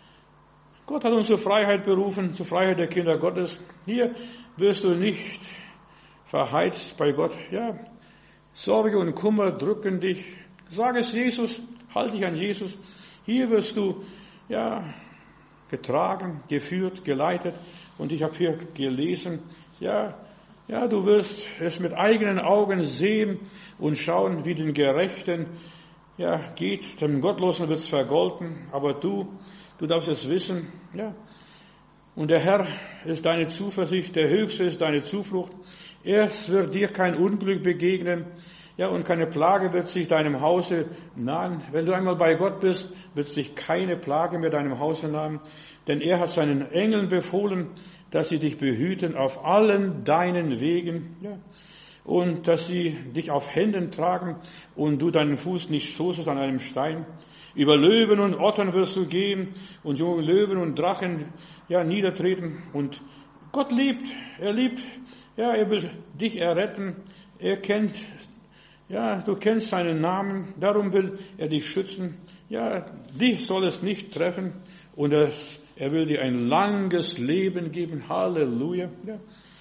Gott hat uns zur Freiheit berufen, zur Freiheit der Kinder Gottes. Hier wirst du nicht verheizt bei Gott. Ja, Sorge und Kummer drücken dich. Sag es Jesus, halt dich an Jesus. Hier wirst du, ja, getragen, geführt, geleitet. Und ich habe hier gelesen, ja, ja, du wirst es mit eigenen Augen sehen und schauen, wie den Gerechten, ja, geht. Dem Gottlosen wird es vergolten, aber du, du darfst es wissen, ja. Und der Herr ist deine Zuversicht, der Höchste ist deine Zuflucht. Es wird dir kein Unglück begegnen, ja, und keine Plage wird sich deinem Hause nahen. Wenn du einmal bei Gott bist, wird sich keine Plage mehr deinem Hause nahen, denn er hat seinen Engeln befohlen, dass sie dich behüten auf allen deinen Wegen, ja, und dass sie dich auf Händen tragen und du deinen Fuß nicht stoßest an einem Stein. Über Löwen und Ottern wirst du gehen und junge Löwen und Drachen, ja, niedertreten. Und Gott liebt, er liebt, ja, er will dich erretten. Er kennt, ja, du kennst seinen Namen, darum will er dich schützen. Ja, dich soll es nicht treffen und es, er will dir ein langes Leben geben. Halleluja. Ja.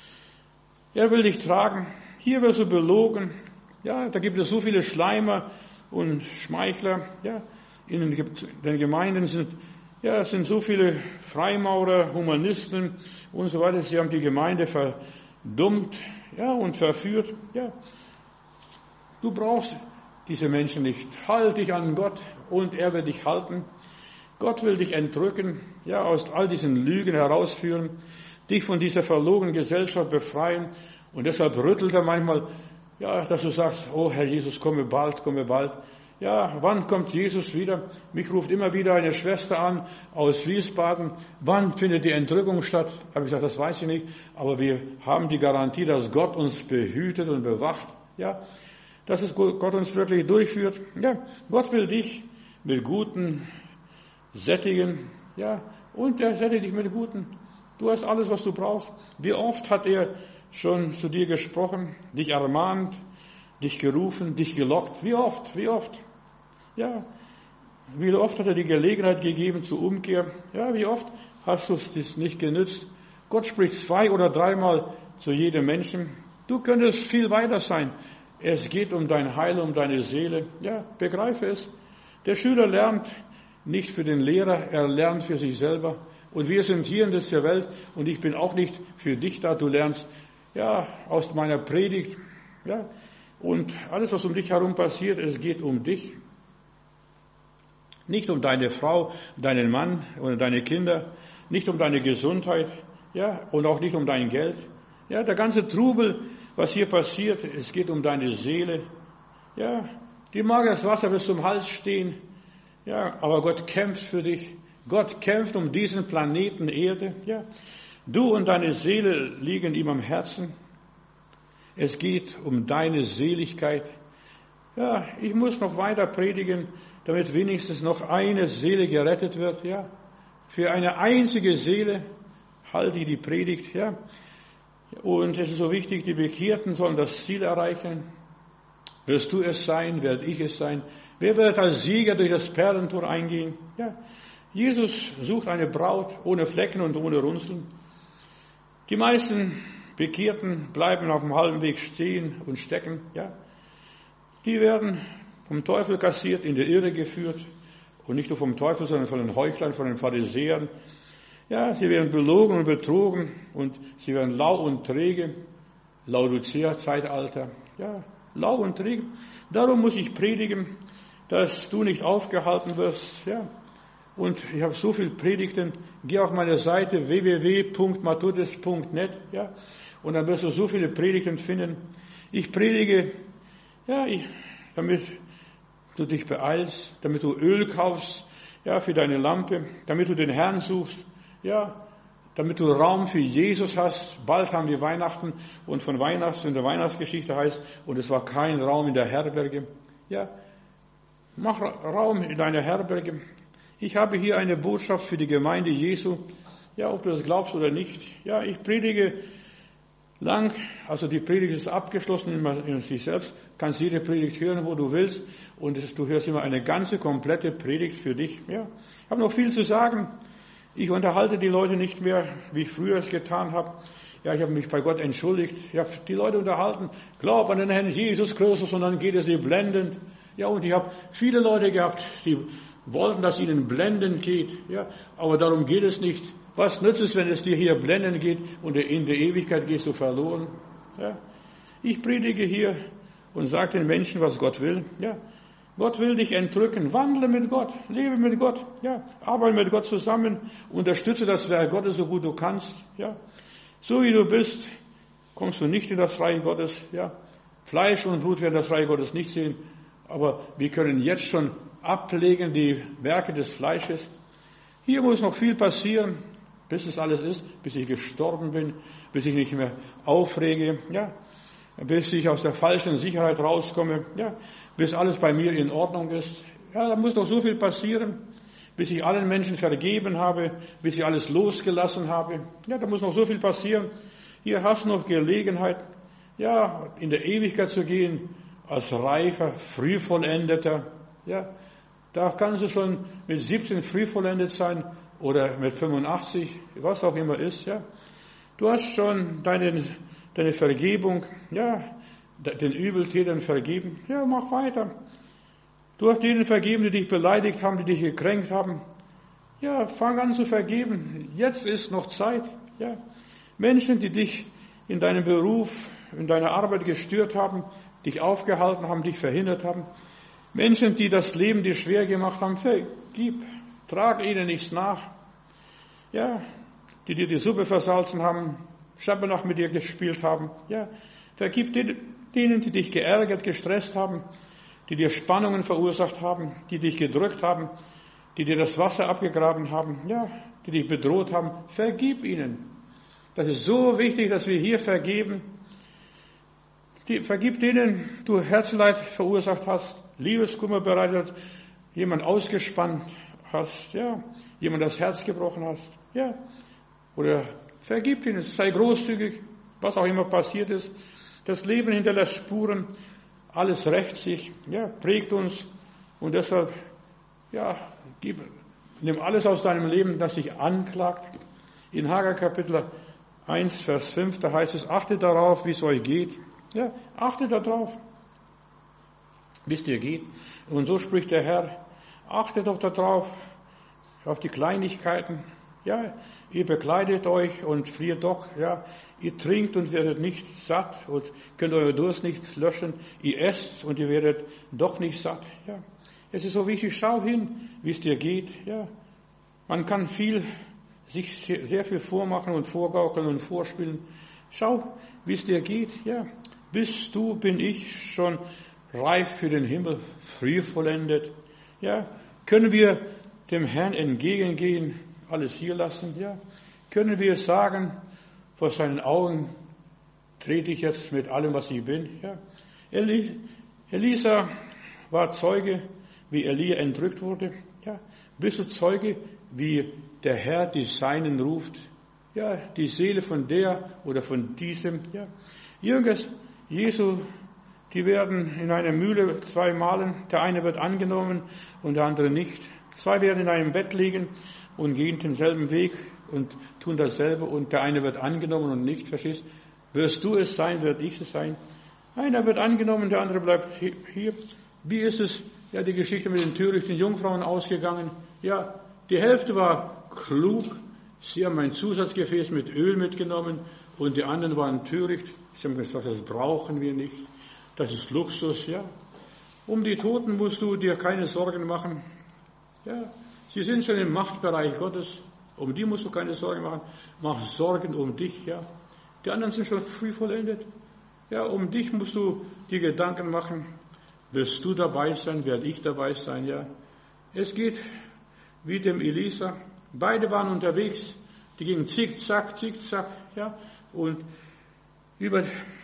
Er will dich tragen. Hier wirst du belogen. Ja, da gibt es so viele Schleimer und Schmeichler. Ja, in den Gemeinden sind, ja, es sind so viele Freimaurer, Humanisten und so weiter. Sie haben die Gemeinde verdummt, ja, und verführt. Ja, du brauchst diese Menschen nicht. Halt dich an Gott und er wird dich halten. Gott will dich entrücken, ja, aus all diesen Lügen herausführen, dich von dieser verlogenen Gesellschaft befreien. Und deshalb rüttelt er manchmal, ja, dass du sagst, oh Herr Jesus, komme bald, komme bald. Ja, wann kommt Jesus wieder? Mich ruft immer wieder eine Schwester an aus Wiesbaden. Wann findet die Entrückung statt? Habe ich gesagt, das weiß ich nicht. Aber wir haben die Garantie, dass Gott uns behütet und bewacht. Ja, dass es Gott uns wirklich durchführt. Ja, Gott will dich mit Guten sättigen. Ja, und er sättigt dich mit Guten. Du hast alles, was du brauchst. Wie oft hat er schon zu dir gesprochen, dich ermahnt, dich gerufen, dich gelockt? Wie oft, wie oft? Ja, wie oft hat er die Gelegenheit gegeben zur Umkehr? Ja, wie oft hast du es nicht genützt? Gott spricht zwei oder dreimal zu jedem Menschen. Du könntest viel weiter sein. Es geht um dein Heil, um deine Seele. Ja, begreife es. Der Schüler lernt nicht für den Lehrer, er lernt für sich selber. Und wir sind hier in dieser Welt und ich bin auch nicht für dich da. Du lernst, ja, aus meiner Predigt, ja, und alles, was um dich herum passiert, es geht um dich. Nicht um deine Frau, deinen Mann oder deine Kinder, nicht um deine Gesundheit, ja, und auch nicht um dein Geld. Ja, der ganze Trubel, was hier passiert, es geht um deine Seele. Ja, die mag das Wasser bis zum Hals stehen. Ja, aber Gott kämpft für dich. Gott kämpft um diesen Planeten Erde. Ja, du und deine Seele liegen ihm am Herzen. Es geht um deine Seligkeit. Ja, ich muss noch weiter predigen, damit wenigstens noch eine Seele gerettet wird. Ja, für eine einzige Seele halte ich die Predigt. Ja, und es ist so wichtig, die Bekehrten sollen das Ziel erreichen. Wirst du es sein, werde ich es sein. Wer wird als Sieger durch das Perlentor eingehen? Ja, Jesus sucht eine Braut ohne Flecken und ohne Runzeln. Die meisten Bekehrten bleiben auf dem halben Weg stehen und stecken. Ja, die werden vom Teufel kassiert, in die Irre geführt. Und nicht nur vom Teufel, sondern von den Heuchlern, von den Pharisäern. Ja, sie werden belogen und betrogen und sie werden lau und träge. Laodicea-Zeitalter. Ja, lau und träge. Darum muss ich predigen, dass du nicht aufgehalten wirst. Ja, und ich habe so viele Predigten. Geh auf meine Seite w w w punkt matthäus punkt net. Ja, und dann wirst du so viele Predigten finden. Ich predige, ja, ich, damit du dich beeilst, damit du Öl kaufst, ja, für deine Lampe, damit du den Herrn suchst, ja, damit du Raum für Jesus hast. Bald haben wir Weihnachten und von Weihnachts in der Weihnachtsgeschichte heißt, und es war kein Raum in der Herberge. Ja, mach Raum in deiner Herberge. Ich habe hier eine Botschaft für die Gemeinde Jesu. Ja, ob du das glaubst oder nicht. Ja, ich predige lang, also die Predigt ist abgeschlossen in sich selbst. Kannst jede Predigt hören, wo du willst. Und du hörst immer eine ganze, komplette Predigt für dich. Ja, ich habe noch viel zu sagen. Ich unterhalte die Leute nicht mehr, wie ich früher es getan habe. Ja, ich habe mich bei Gott entschuldigt. Ich habe die Leute unterhalten. Glaub an den Herrn Jesus Christus und dann geht es sie blendend. Ja, und ich habe viele Leute gehabt, die wollten, dass ihnen blendend geht. Ja, aber darum geht es nicht. Was nützt es, wenn es dir hier blendend geht und in der Ewigkeit gehst du verloren? Ja, ich predige hier und sage den Menschen, was Gott will. Ja, Gott will dich entrücken. Wandle mit Gott, lebe mit Gott. Ja, arbeite mit Gott zusammen, unterstütze das Werk Gottes so gut du kannst. Ja, so wie du bist, kommst du nicht in das Reich Gottes. Ja, Fleisch und Blut werden das Reich Gottes nicht sehen, aber wir können jetzt schon ablegen die Werke des Fleisches. Hier muss noch viel passieren, bis es alles ist, bis ich gestorben bin, bis ich nicht mehr aufrege, ja, bis ich aus der falschen Sicherheit rauskomme, ja, bis alles bei mir in Ordnung ist. Ja, da muss noch so viel passieren, bis ich allen Menschen vergeben habe, bis ich alles losgelassen habe. Ja, da muss noch so viel passieren. Hier hast du noch Gelegenheit, ja, in der Ewigkeit zu gehen, als reifer, frühvollendeter, ja. Da kannst du schon mit siebzehn frühvollendet sein oder mit fünfundachtzig, was auch immer ist, ja. Du hast schon deine, deine Vergebung, ja, den Übeltätern vergeben. Ja, mach weiter. Du hast denen vergeben, die dich beleidigt haben, die dich gekränkt haben. Ja, fang an zu vergeben. Jetzt ist noch Zeit, ja. Menschen, die dich in deinem Beruf, in deiner Arbeit gestört haben, dich aufgehalten haben, dich verhindert haben. Menschen, die das Leben dir schwer gemacht haben, vergib, trag ihnen nichts nach. Ja, die dir die Suppe versalzen haben, Schabernack mit dir gespielt haben. Ja, vergib denen, die dich geärgert, gestresst haben, die dir Spannungen verursacht haben, die dich gedrückt haben, die dir das Wasser abgegraben haben, ja, die dich bedroht haben. Vergib ihnen. Das ist so wichtig, dass wir hier vergeben. Die, vergib denen, du Herzleid verursacht hast, Liebeskummer bereitet, jemand ausgespannt hast, ja, jemand das Herz gebrochen hast, ja, oder vergib ihnen, sei großzügig, was auch immer passiert ist. Das Leben hinterlässt Spuren, alles rächt sich, ja, prägt uns und deshalb, ja, gib, nimm alles aus deinem Leben, das sich anklagt. In Haggai Kapitel eins, Vers fünf, da heißt es, achtet darauf, wie es euch geht. Ja, achtet darauf, wie es dir geht. Und so spricht der Herr, achtet doch darauf, auf die Kleinigkeiten. Ja, ihr bekleidet euch und friert doch, ja, ihr trinkt und werdet nicht satt und könnt euer Durst nicht löschen. Ihr esst und ihr werdet doch nicht satt. Ja, es ist so wichtig, schau hin, wie es dir geht. Ja, man kann viel, sich sehr viel vormachen und vorgaukeln und vorspielen. Schau, wie es dir geht. Ja, bist du, bin ich schon reif für den Himmel, früh vollendet. Ja, können wir dem Herrn entgegengehen, alles hier lassen? Ja, können wir sagen, vor seinen Augen trete ich jetzt mit allem, was ich bin? Ja, Elisa war Zeuge, wie Elia entrückt wurde. Ja, bist du Zeuge, wie der Herr die Seinen ruft? Ja, die Seele von der oder von diesem. Ja, Jünger Jesu, die werden in einer Mühle zwei malen. Der eine wird angenommen und der andere nicht. Zwei werden in einem Bett liegen und gehen denselben Weg und tun dasselbe und der eine wird angenommen und nicht. Verstehst? Wirst du es sein, wird ich es sein. Einer wird angenommen, der andere bleibt hier. Wie ist es? Ja, die Geschichte mit den törichten Jungfrauen ausgegangen. Ja, die Hälfte war klug. Sie haben ein Zusatzgefäß mit Öl mitgenommen und die anderen waren töricht. Sie haben gesagt, das brauchen wir nicht. Das ist Luxus, ja. Um die Toten musst du dir keine Sorgen machen. Ja, sie sind schon im Machtbereich Gottes. Um die musst du keine Sorgen machen. Mach Sorgen um dich, ja. Die anderen sind schon früh vollendet. Ja, um dich musst du dir Gedanken machen. Wirst du dabei sein? Werde ich dabei sein, ja. Es geht wie dem Elisa. Beide waren unterwegs. Die gingen zickzack, zickzack, ja. Und über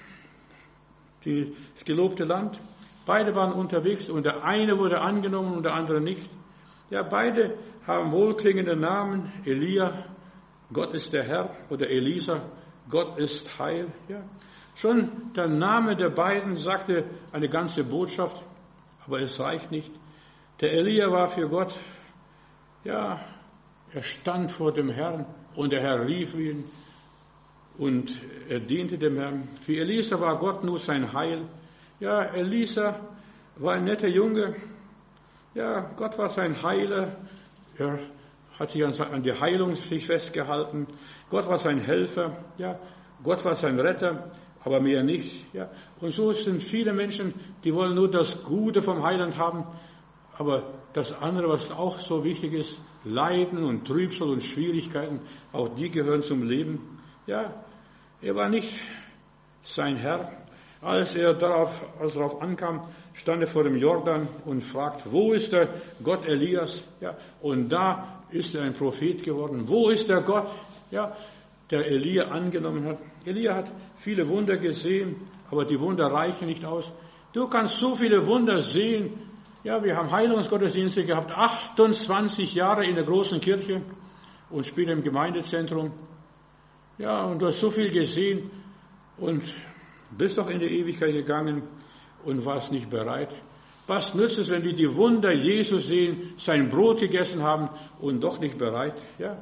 die, das gelobte Land. Beide waren unterwegs und der eine wurde angenommen und der andere nicht. Ja, beide haben wohlklingende Namen. Elia, Gott ist der Herr, oder Elisa, Gott ist Heil. Ja. Schon der Name der beiden sagte eine ganze Botschaft, aber es reicht nicht. Der Elia war für Gott, ja, er stand vor dem Herrn und der Herr rief ihn und er diente dem Herrn. Für Elisa war Gott nur sein Heil. Ja, Elisa war ein netter Junge, Ja, Gott war sein Heiler. Er hat sich an die Heilung sich festgehalten. Gott war sein Helfer. Ja, Gott war sein Retter, aber mehr nicht. Ja, und so sind viele Menschen, die wollen nur das Gute vom Heiland haben, aber das andere, was auch so wichtig ist, Leiden und Trübsal und Schwierigkeiten, auch die gehören zum Leben. Ja, er war nicht sein Herr. Als er darauf, als er darauf ankam, stand er vor dem Jordan und fragt, wo ist der Gott Elias? Ja, und da ist er ein Prophet geworden. Wo ist der Gott, ja, der Elia angenommen hat? Elia hat viele Wunder gesehen, aber die Wunder reichen nicht aus. Du kannst so viele Wunder sehen. Ja, wir haben Heilungsgottesdienste gehabt, achtundzwanzig Jahre in der großen Kirche und später im Gemeindezentrum. Ja, und du hast so viel gesehen und bist doch in die Ewigkeit gegangen und warst nicht bereit. Was nützt es, wenn wir die Wunder Jesus sehen, sein Brot gegessen haben und doch nicht bereit? Ja,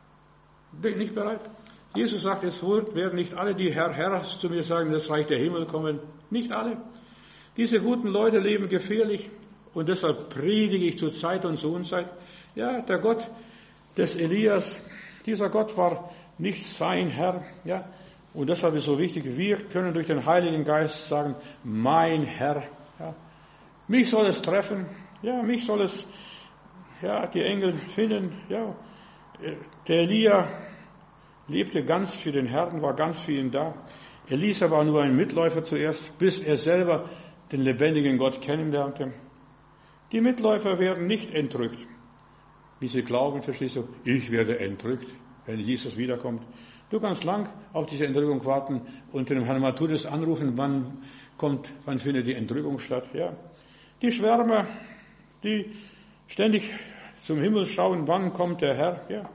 bin nicht bereit. Jesus sagt, es werden nicht alle, die Herr, Herr zu mir sagen, das Reich der Himmel kommen. Nicht alle. Diese guten Leute leben gefährlich und deshalb predige ich zu Zeit und zu Unzeit. Ja, der Gott des Elias, dieser Gott war nicht sein Herr. Ja, und deshalb ist so wichtig, wir können durch den Heiligen Geist sagen, mein Herr. Ja, mich soll es treffen. Ja, mich soll es, ja, die Engel finden. Ja, der Elia lebte ganz für den Herrn, war ganz für ihn da. Elisa war nur ein Mitläufer zuerst, bis er selber den lebendigen Gott kennenlernte. Die Mitläufer werden nicht entrückt. Wie sie glauben, verstehst du, ich werde entrückt, wenn Jesus wiederkommt. Du kannst lang auf diese Entrückung warten und den Herrn Matthäus anrufen, wann kommt, wann findet die Entrückung statt. Ja. Die Schwärmer, die ständig zum Himmel schauen, wann kommt der Herr. Ja.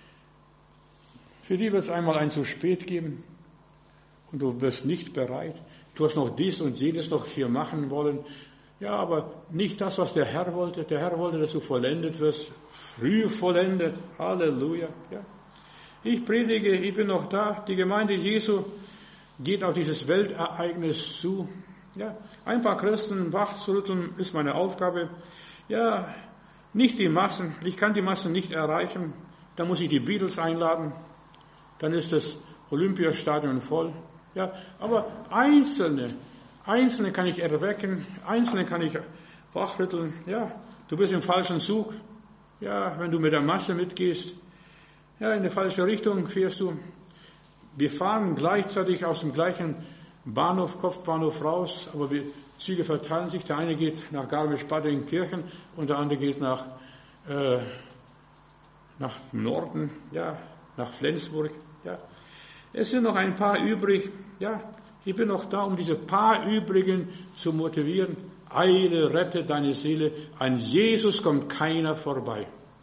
Für die wird es einmal ein zu spät geben und du wirst nicht bereit. Du hast noch dies und jenes noch hier machen wollen. Ja, aber nicht das, was der Herr wollte. Der Herr wollte, dass du vollendet wirst. Früh vollendet. Halleluja. Ja. Ich predige, ich bin noch da. Die Gemeinde Jesu geht auf dieses Weltereignis zu. Ja, ein paar Christen wachzurütteln ist meine Aufgabe. Ja, nicht die Massen. Ich kann die Massen nicht erreichen. Da muss ich die Beatles einladen. Dann ist das Olympiastadion voll. Ja, aber Einzelne, Einzelne kann ich erwecken, Einzelne kann ich wachrütteln. Ja, du bist im falschen Zug. Ja, wenn du mit der Masse mitgehst, ja, in die falsche Richtung fährst du. Wir fahren gleichzeitig aus dem gleichen Bahnhof, Kopfbahnhof raus, aber die Züge verteilen sich. Der eine geht nach Garmisch-Partenkirchen und der andere geht nach, äh, nach Norden, ja, nach Flensburg. Ja. Es sind noch ein paar übrig. Ja, ich bin noch da, um diese paar übrigen zu motivieren. Eile, rette deine Seele. An Jesus kommt keiner vorbei.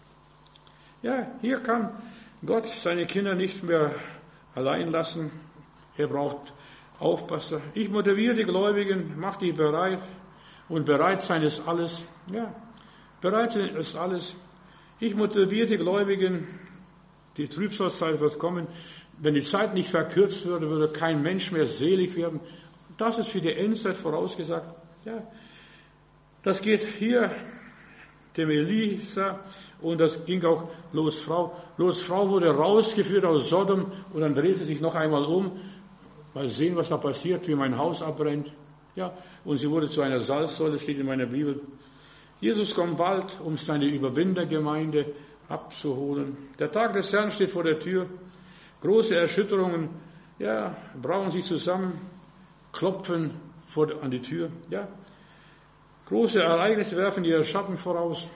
Ja, hier kann Gott seine Kinder nicht mehr allein lassen. Er braucht Aufpasser. Ich motiviere die Gläubigen, mach die bereit. Und bereit sein ist alles. Ja, bereit sein ist alles. Ich motiviere die Gläubigen. Die Trübsalzeit wird kommen. Wenn die Zeit nicht verkürzt würde, würde kein Mensch mehr selig werden. Das ist für die Endzeit vorausgesagt. Ja, das geht hier dem Elisa und das ging auch Lots Frau. Lots Frau wurde rausgeführt aus Sodom und dann dreht sie sich noch einmal um. Mal sehen, was da passiert, wie mein Haus abbrennt. Ja, und sie wurde zu einer Salzsäule, steht in meiner Bibel. Jesus kommt bald, um seine Überwindergemeinde abzuholen. Der Tag des Herrn steht vor der Tür. Große Erschütterungen, ja, brauen sich zusammen, klopfen vor, an die Tür, ja. Große Ereignisse werfen ihre Schatten voraus.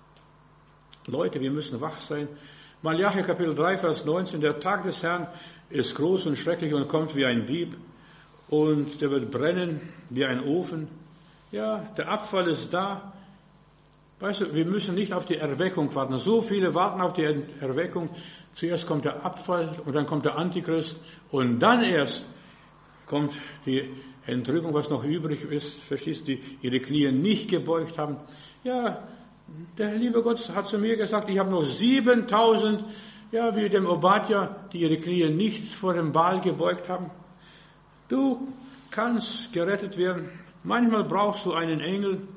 Leute, wir müssen wach sein. Malachi Kapitel drei, Vers neunzehn, der Tag des Herrn ist groß und schrecklich und kommt wie ein Dieb und der wird brennen wie ein Ofen. Ja, der Abfall ist da. Weißt du, wir müssen nicht auf die Erweckung warten. So viele warten auf die Erweckung. Zuerst kommt der Abfall und dann kommt der Antichrist und dann erst kommt die Entrückung, was noch übrig ist. Verstehst du, die ihre Knie nicht gebeugt haben. Ja, der liebe Gott hat zu mir gesagt, ich habe noch siebentausend, ja, wie dem Obadja, die ihre Knie nicht vor dem Baal gebeugt haben. Du kannst gerettet werden. Manchmal brauchst du einen Engel,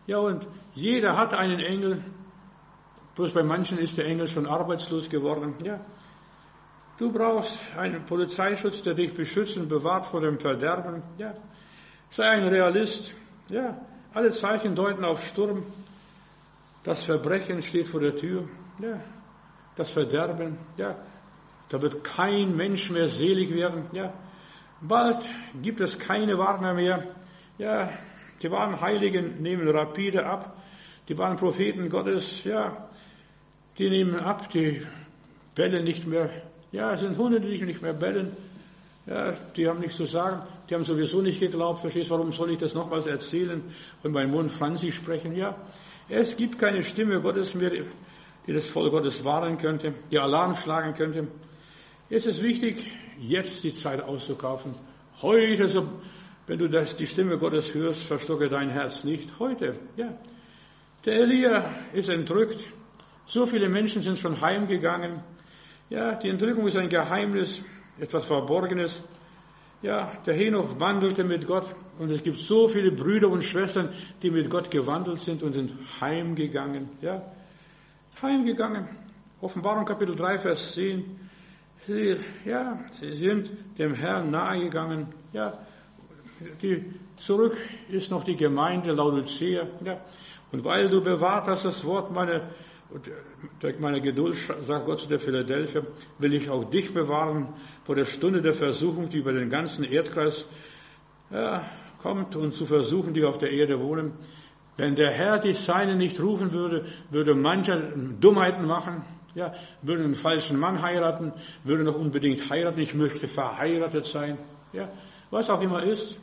Ja, und jeder hat einen Engel. Bloß bei manchen ist der Engel schon arbeitslos geworden. Ja. Du brauchst einen Polizeischutz, der dich beschützt und bewahrt vor dem Verderben. Ja. Sei ein Realist. Ja. Alle Zeichen deuten auf Sturm. Das Verbrechen steht vor der Tür. Ja. Das Verderben. Ja. Da wird kein Mensch mehr selig werden. Ja. Bald gibt es keine Warner mehr. Ja. Die wahren Heiligen nehmen rapide ab. Die wahren Propheten Gottes, ja, die nehmen ab, die bellen nicht mehr. Ja, es sind Hunde, die nicht mehr bellen. Ja, die haben nichts zu sagen. Die haben sowieso nicht geglaubt. Verstehst, warum soll ich das nochmals erzählen und meinen Mund Franzi sprechen? Ja, es gibt keine Stimme Gottes mehr, die das Volk Gottes warnen könnte, die Alarm schlagen könnte. Es ist wichtig, jetzt die Zeit auszukaufen. Heute, so, wenn du das, die Stimme Gottes hörst, verstocke dein Herz nicht. Heute, ja. Der Elia ist entrückt. So viele Menschen sind schon heimgegangen. Ja, die Entrückung ist ein Geheimnis, etwas Verborgenes. Ja, der Henoch wandelte mit Gott und es gibt so viele Brüder und Schwestern, die mit Gott gewandelt sind und sind heimgegangen. Ja, heimgegangen. Offenbarung Kapitel drei, Vers zehn. Sie, ja, sie sind dem Herrn nahegegangen. Ja, die, zurück ist noch die Gemeinde Laodicea. Ja, und weil du bewahrt hast das Wort meiner, meiner Geduld, sagt Gott zu der Philadelphia, will ich auch dich bewahren vor der Stunde der Versuchung, die über den ganzen Erdkreis ja, kommt und zu versuchen, die auf der Erde wohnen. Wenn der Herr die Seinen nicht rufen würde, würde mancher Dummheiten machen, ja, würde einen falschen Mann heiraten, würde noch unbedingt heiraten, ich möchte verheiratet sein, ja, was auch immer ist.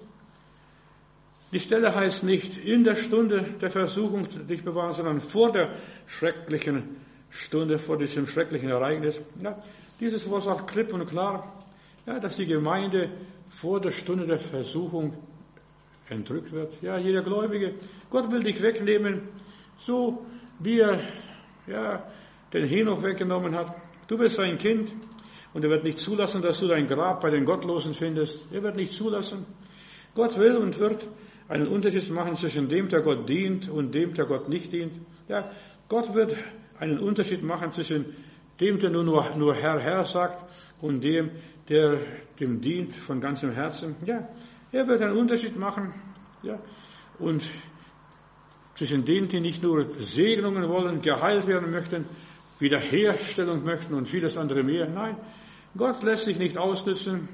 Die Stelle heißt nicht in der Stunde der Versuchung dich bewahren, sondern vor der schrecklichen Stunde, vor diesem schrecklichen Ereignis. Ja, dieses Wort sagt klipp und klar, ja, dass die Gemeinde vor der Stunde der Versuchung entrückt wird. Ja, jeder Gläubige, Gott will dich wegnehmen, so wie er ja, den Henoch weggenommen hat. Du bist sein Kind und er wird nicht zulassen, dass du dein Grab bei den Gottlosen findest. Er wird nicht zulassen. Gott will und wird einen Unterschied machen zwischen dem, der Gott dient und dem, der Gott nicht dient. Ja, Gott wird einen Unterschied machen zwischen dem, der nur, nur, nur Herr, Herr sagt und dem, der dem dient von ganzem Herzen. Ja, er wird einen Unterschied machen. Ja, und zwischen denen, die nicht nur Segnungen wollen, geheilt werden möchten, Wiederherstellung möchten und vieles andere mehr. Nein, Gott lässt sich nicht ausnützen.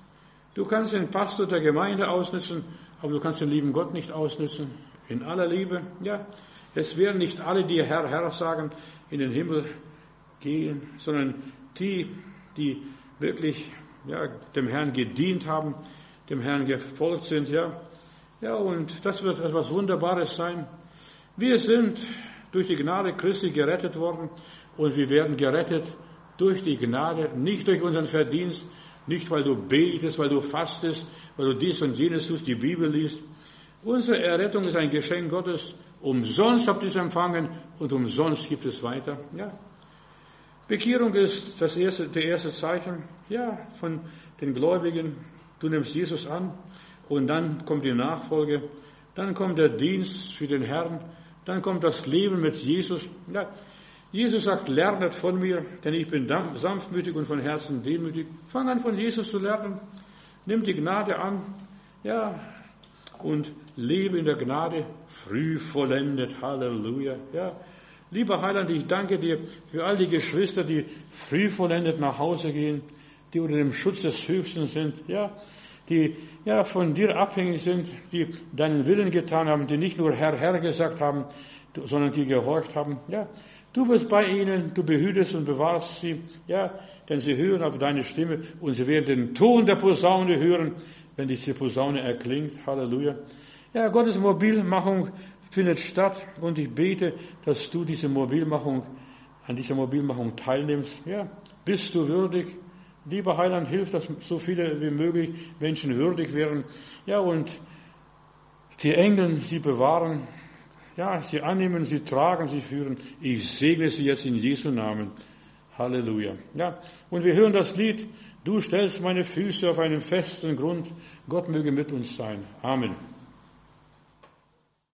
Du kannst den Pastor der Gemeinde ausnützen, aber du kannst den lieben Gott nicht ausnützen. In aller Liebe, ja. Es werden nicht alle, die Herr, Herr sagen, in den Himmel gehen, sondern die, die wirklich, ja, dem Herrn gedient haben, dem Herrn gefolgt sind, ja. Ja, und das wird etwas Wunderbares sein. Wir sind durch die Gnade Christi gerettet worden und wir werden gerettet durch die Gnade, nicht durch unseren Verdienst, nicht weil du betest, weil du fastest, weil du dies und jenes tust, die Bibel liest. Unsere Errettung ist ein Geschenk Gottes. Umsonst habt ihr es empfangen und umsonst gibt es weiter. Ja. Bekehrung ist das erste, der erste Zeichen, ja, von den Gläubigen. Du nimmst Jesus an und dann kommt die Nachfolge, dann kommt der Dienst für den Herrn, dann kommt das Leben mit Jesus. Ja. Jesus sagt, lernet von mir, denn ich bin sanftmütig und von Herzen demütig. Fang an, von Jesus zu lernen. Nimm die Gnade an, ja, und lebe in der Gnade, früh vollendet. Halleluja, ja. Lieber Heiland, ich danke dir für all die Geschwister, die früh vollendet nach Hause gehen, die unter dem Schutz des Höchsten sind, ja, die ja von dir abhängig sind, die deinen Willen getan haben, die nicht nur Herr, Herr gesagt haben, sondern die gehorcht haben, ja. Du bist bei ihnen, du behütest und bewahrst sie, ja, denn sie hören auf deine Stimme und sie werden den Ton der Posaune hören, wenn diese Posaune erklingt. Halleluja. Ja, Gottes Mobilmachung findet statt und ich bete, dass du diese Mobilmachung, an dieser Mobilmachung teilnimmst. Ja, bist du würdig? Lieber Heiland, hilf, dass so viele wie möglich Menschen würdig werden. Ja, und die Engel sie bewahren. Ja, sie annehmen, sie tragen, sie führen. Ich segne sie jetzt in Jesu Namen. Halleluja. Ja, und wir hören das Lied, du stellst meine Füße auf einen festen Grund. Gott möge mit uns sein. Amen.